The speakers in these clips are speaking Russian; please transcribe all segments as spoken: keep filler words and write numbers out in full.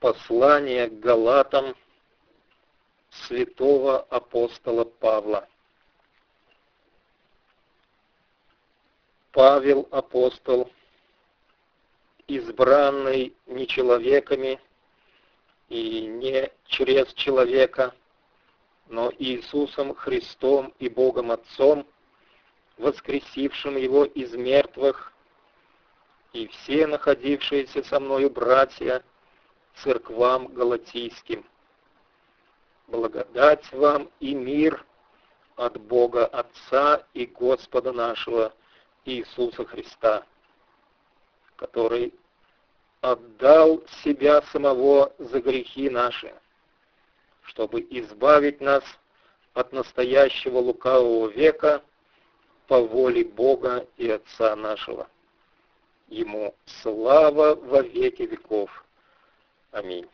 Послание к Галатам святого апостола Павла. Павел апостол, избранный не человеками и не через человека, но Иисусом Христом и Богом Отцом, воскресившим Его из мертвых, и все находившиеся со мною братья, церквам галатийским. Благодать вам и мир от Бога Отца и Господа нашего Иисуса Христа, который отдал себя самого за грехи наши, чтобы избавить нас от настоящего лукавого века по воле Бога и Отца нашего. Ему слава во веки веков. Аминь.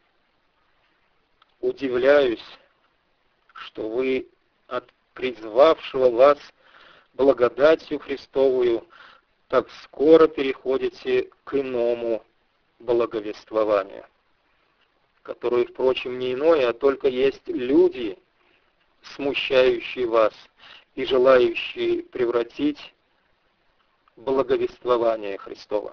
Удивляюсь, что вы от призвавшего вас благодатью Христовую так скоро переходите к иному благовествованию, которое, впрочем, не иное, а только есть люди, смущающие вас и желающие превратить благовествование Христова.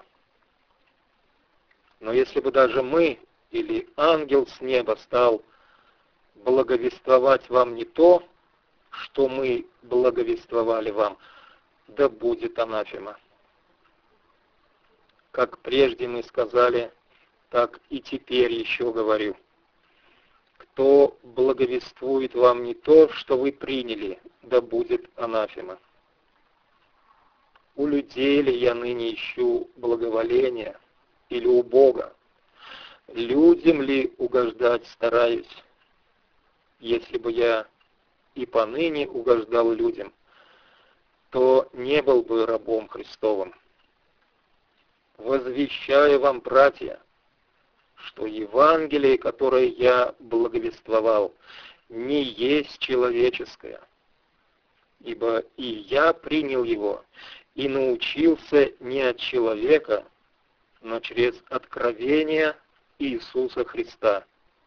Но если бы даже мы или ангел с неба стал благовествовать вам не то, что мы благовествовали вам, да будет анафема. Как прежде мы сказали, так и теперь еще говорю. Кто благовествует вам не то, что вы приняли, да будет анафема. У людей ли я ныне ищу благоволения, или у Бога? Людям ли угождать стараюсь? Если бы я и поныне угождал людям, то не был бы рабом Христовым. Возвещаю вам, братья, что Евангелие, которое я благовествовал, не есть человеческое, ибо и я принял его и научился не от человека, но через откровение Иисуса Христа.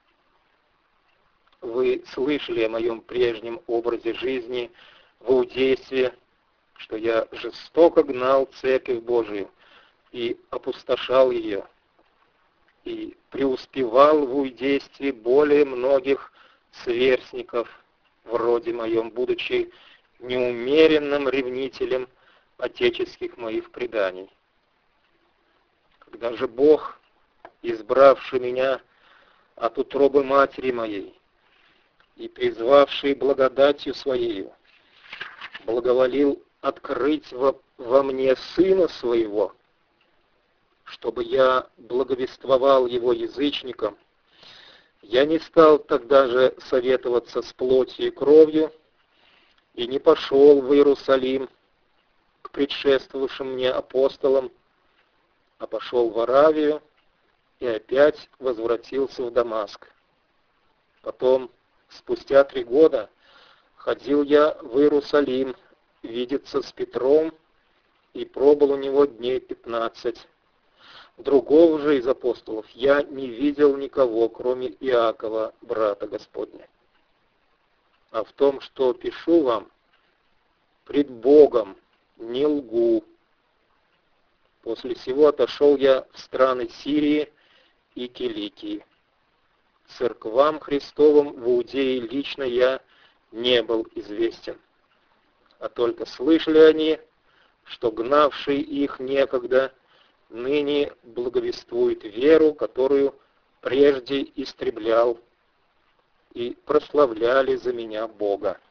Вы слышали о моем прежнем образе жизни в иудействе, что я жестоко гнал Церковь Божию и опустошал ее, и преуспевал в иудействе более многих сверстников, вроде моем, будучи неумеренным ревнителем отеческих моих преданий. Когда же Бог, избравший меня от утробы матери моей и призвавший благодатью Своею, благоволил открыть во, во мне Сына Своего, чтобы я благовествовал Его язычникам, я не стал тогда же советоваться с плотью и кровью и не пошел в Иерусалим к предшествовавшим мне апостолам, а пошел в Аравию и опять возвратился в Дамаск. Потом, спустя три года, ходил я в Иерусалим видеться с Петром и пробыл у него дней пятнадцать. Другого же из апостолов я не видел никого, кроме Иакова, брата Господня. А в том, что пишу вам, пред Богом не лгу. После сего отошел я в страны Сирии и Киликии. Церквам Христовым в Иудее лично я не был известен, а только слышали они, что гнавший их некогда ныне благовествует веру, которую прежде истреблял, и прославляли за меня Бога.